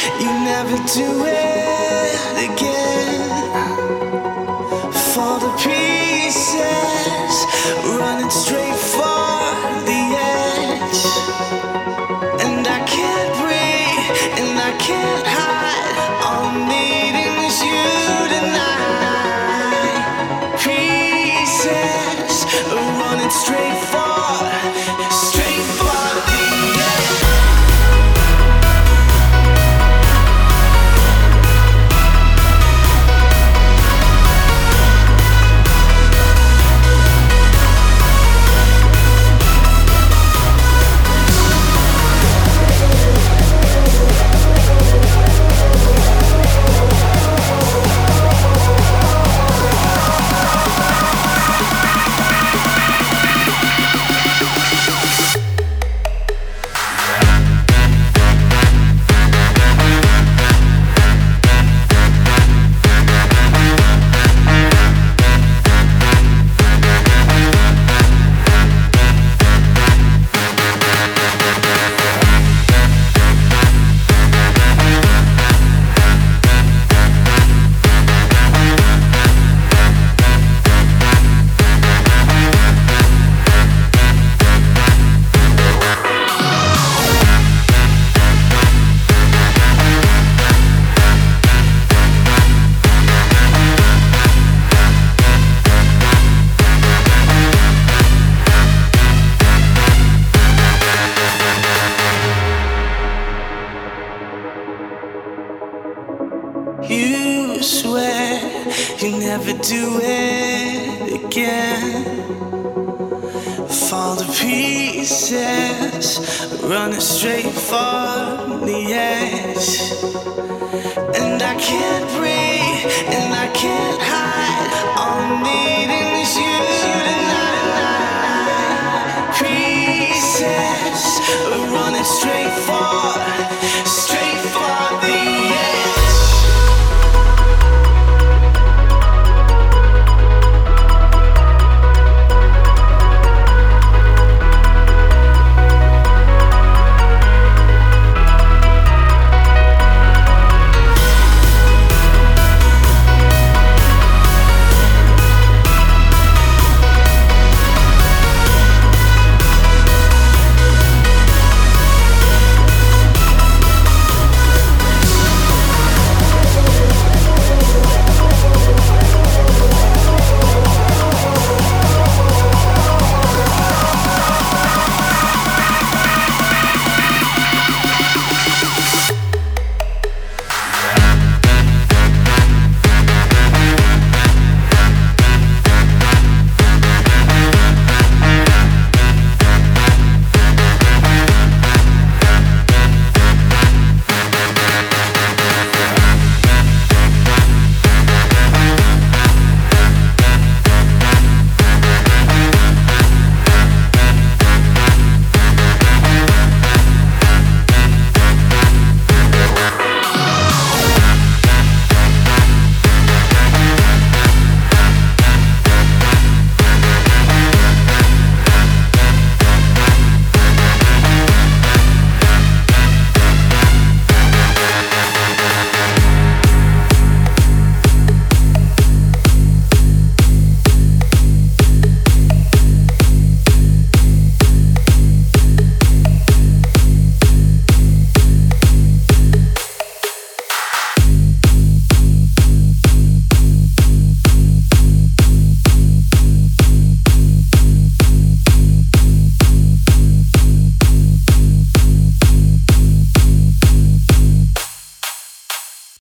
You never do it again. For the pieces, running straight for the edge. And I can't breathe, and I can't hide. All I'm needing is you tonight. Pieces, running straight for the edge. You swear you never do it again. Fall to pieces, running straight for the edge. And I can't breathe, and I can't hide. All I'm needing is you tonight. Pieces, running straight for